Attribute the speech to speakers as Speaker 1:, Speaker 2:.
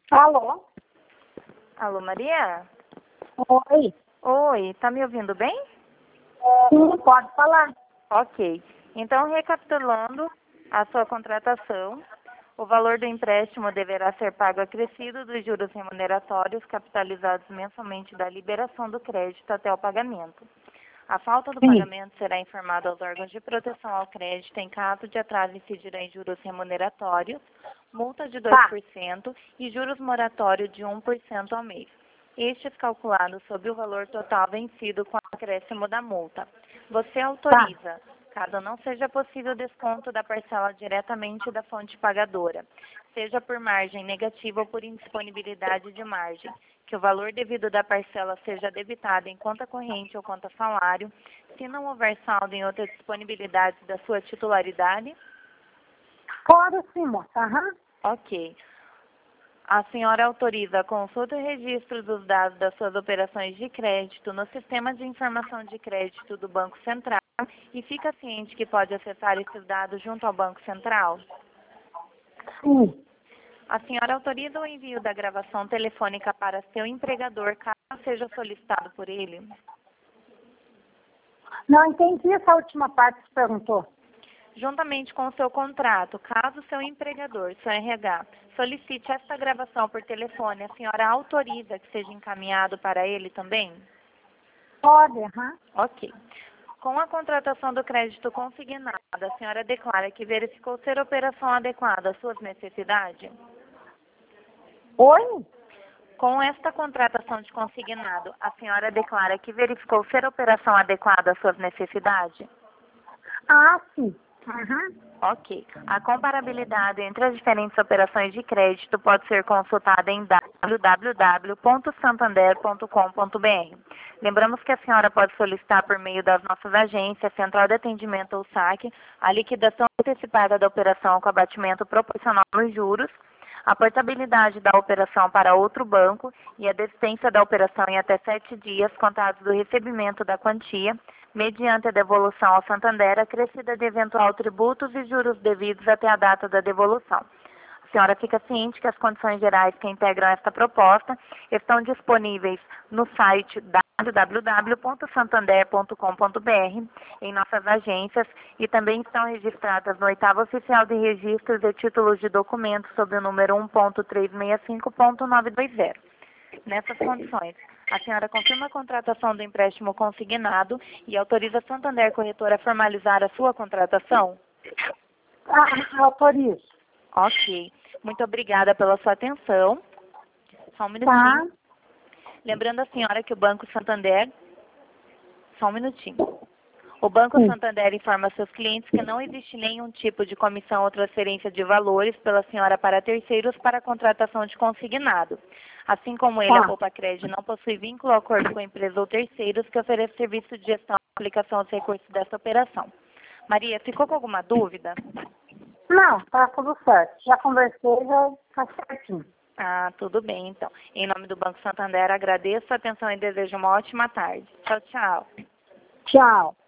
Speaker 1: Alô?
Speaker 2: Alô, Maria?
Speaker 1: Oi.
Speaker 2: Oi, tá me ouvindo bem?
Speaker 1: Sim, pode falar.
Speaker 2: Ok. Então, recapitulando a sua contratação, o valor do empréstimo deverá ser pago acrescido dos juros remuneratórios capitalizados mensalmente da liberação do crédito até o pagamento. A falta do
Speaker 1: Sim.
Speaker 2: pagamento será informada aos órgãos de proteção ao crédito em caso de atraso incidirá em juros remuneratórios, multa de 2% e juros moratório de 1% ao mês. Estes calculados sobre o valor total vencido com o acréscimo da multa. Você autoriza, caso não seja possível desconto da parcela diretamente da fonte pagadora, seja por margem negativa ou por indisponibilidade de margem, que o valor devido da parcela seja debitado em conta corrente ou conta salário, se não houver saldo em outra disponibilidade da sua titularidade?
Speaker 1: Pode sim, moça. Aham.
Speaker 2: Ok. A senhora autoriza a consulta e registro dos dados das suas operações de crédito no Sistema de Informação de Crédito do Banco Central e fica ciente que pode acessar esses dados junto ao Banco Central?
Speaker 1: Sim.
Speaker 2: A senhora autoriza o envio da gravação telefônica para seu empregador, caso seja solicitado por ele?
Speaker 1: Não entendi essa última parte que você perguntou.
Speaker 2: Juntamente com o seu contrato, caso seu empregador, seu RH, solicite esta gravação por telefone, a senhora autoriza que seja encaminhado para ele também?
Speaker 1: Pode, aham.
Speaker 2: Ok. Com a contratação do crédito consignado, a senhora declara que verificou ser operação adequada às suas necessidades?
Speaker 1: Oi?
Speaker 2: Com esta contratação de consignado, a senhora declara que verificou ser operação adequada às suas necessidades?
Speaker 1: Ah, sim. Aham.
Speaker 2: Ok. A comparabilidade entre as diferentes operações de crédito pode ser consultada em www.santander.com.br. Lembramos que a senhora pode solicitar por meio das nossas agências, Central de Atendimento ou SAC, a liquidação antecipada da operação com abatimento proporcional nos juros, a portabilidade da operação para outro banco e a desistência da operação em até 7 dias contados do recebimento da quantia, mediante a devolução ao Santander acrescida de eventual tributos e juros devidos até a data da devolução. A senhora fica ciente que as condições gerais que integram esta proposta estão disponíveis no site www.santander.com.br, em nossas agências, e também estão registradas no 8º Oficial de Registros e Títulos de Documentos sob o número 1.365.920. Nessas condições, a senhora confirma a contratação do empréstimo consignado e autoriza a Santander Corretora a formalizar a sua contratação?
Speaker 1: Autorizo.
Speaker 2: Ok. Muito obrigada pela sua atenção. Só um minutinho. Lembrando a senhora que o Banco Santander... Só um minutinho. O Banco Santander informa seus clientes que não existe nenhum tipo de comissão ou transferência de valores pela senhora para terceiros para a contratação de consignado. Assim como ele, a Poupa Crédito não possui vínculo ou acordo com empresa ou terceiros que ofereça serviço de gestão e aplicação dos recursos dessa operação. Maria, ficou com alguma dúvida?
Speaker 1: Não, tá tudo certo. Já conversei, já tá certinho.
Speaker 2: Ah, tudo bem, então. Em nome do Banco Santander, agradeço a atenção e desejo uma ótima tarde. Tchau, tchau.
Speaker 1: Tchau.